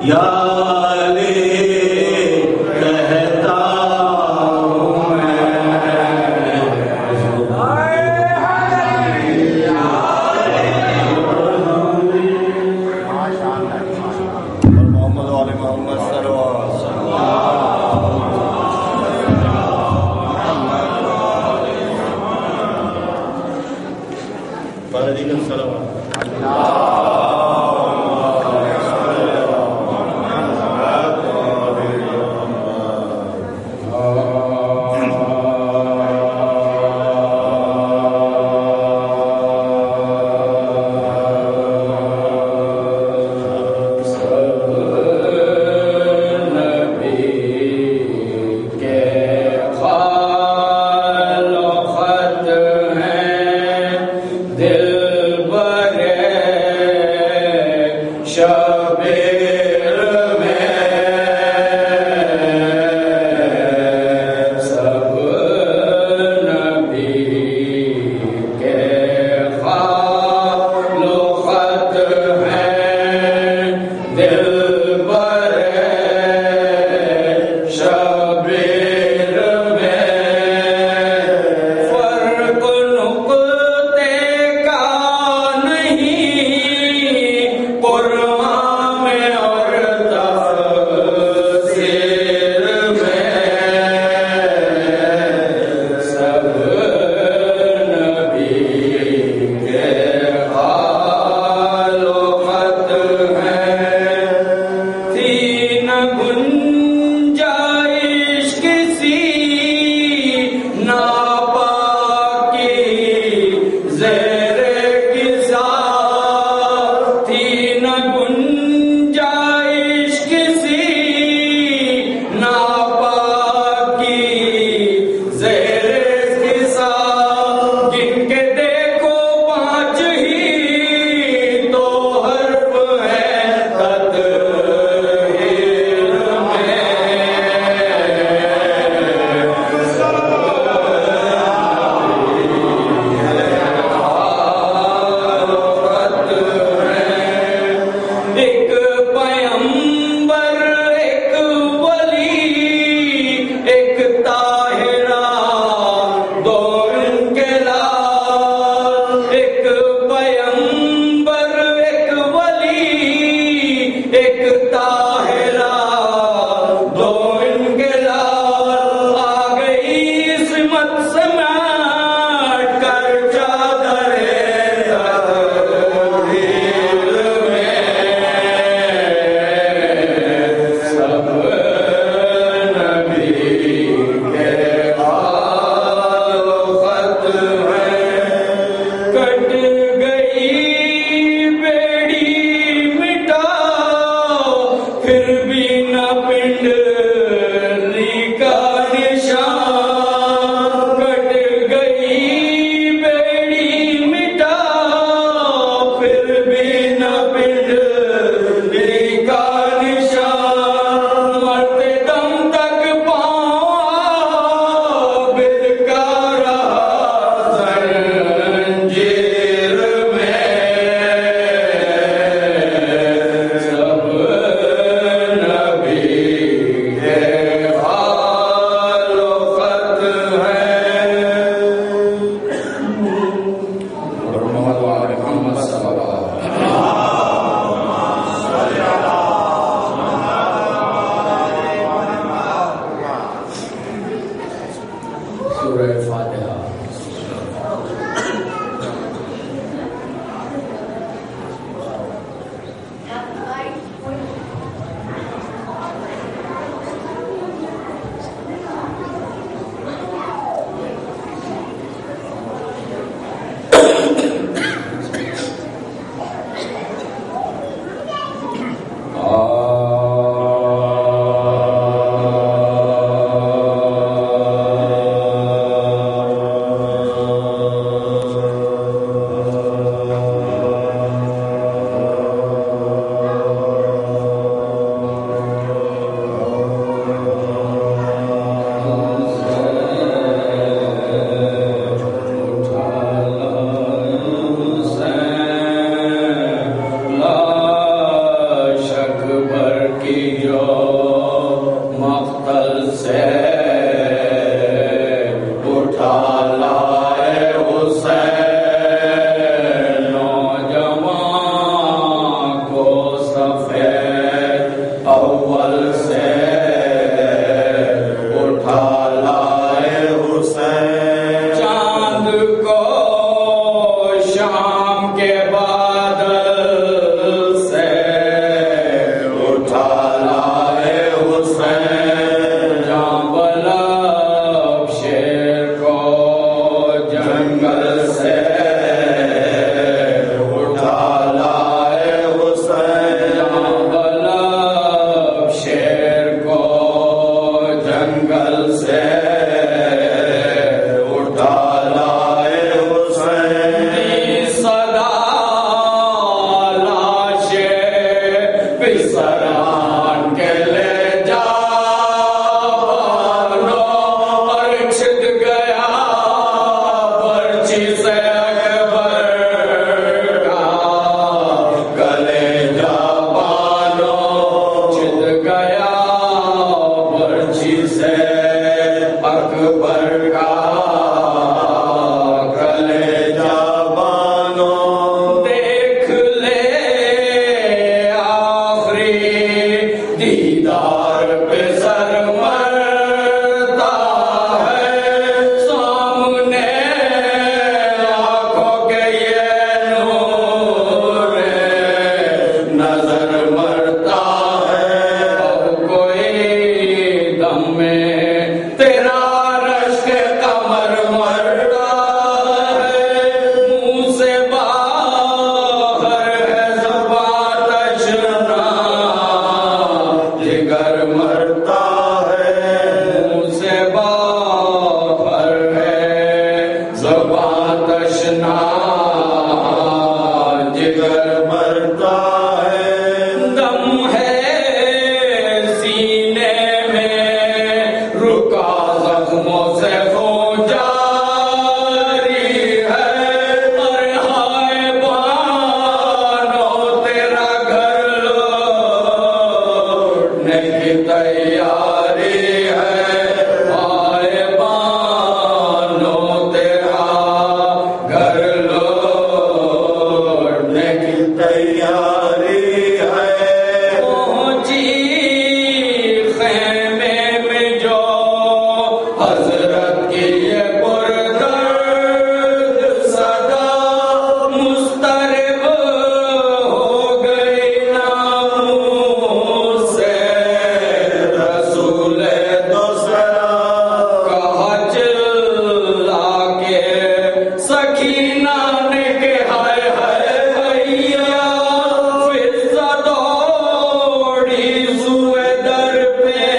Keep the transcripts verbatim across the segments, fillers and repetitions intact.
پھر کی جو مقتل سے اٹھا لائے حسین نوجوان کو سفید اول سے اٹھا لائے حسین چاند کو شام کے بادل سے اٹھا لائے حسین جام بلب شیر کو جنگل سے اٹھا لائے حسین جام بلب شیر کو جنگل سے اٹھا لائے حسین صدا سران کے لے جا بانو اور چھت گیا برچی سے اکبر کا گلے جا بانو چھت گیا برچی سے اکبر کا گلے جا بانو دیکھ لے دیدار پہ سر مرتا ہے سامنے آنکھوں کے یہ نور نظر مرتا ہے اب کوئی دم میں تیرا رشک قمر مرتا ہے منہ سے باہر ہے زبان تشنا جگر مرتا ہے منہ سے باہر ہے زبان تشنا جگر مرتا ہے دم ہے سینے میں رکا زخموں سے خون جاری ہے اور ہائے بانو تیرا گھر لوٹنے کی تیاری ہے ہائے بانو تیرا گھر لوٹنے کی تیاری ہے پہنچی خیمے میں جو حضرت کی یہ پردرد صدا مضطرب ہو گئی ناموں سے رسول دوسرا کہا چلا کے سکینہ نے کہ ہائے ہائے بھیا فضا دوڑی سوئے در پہ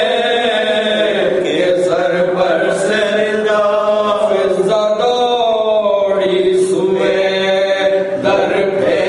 کہ سر پر سے رضا فضا دوڑی سوئے در پہ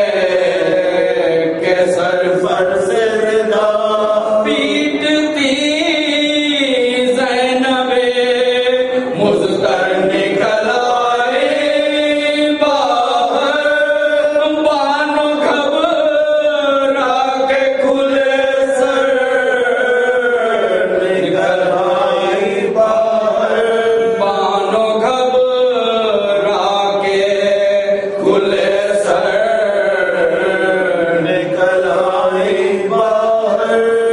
کہ سر پر سے رضا پیٹتی زینب مضطر نکل آئی باہر بانو گھبرا کے کھلے سر نکل آئی باہر بانو گھبرا کے کھلے سر نکل آئی باہر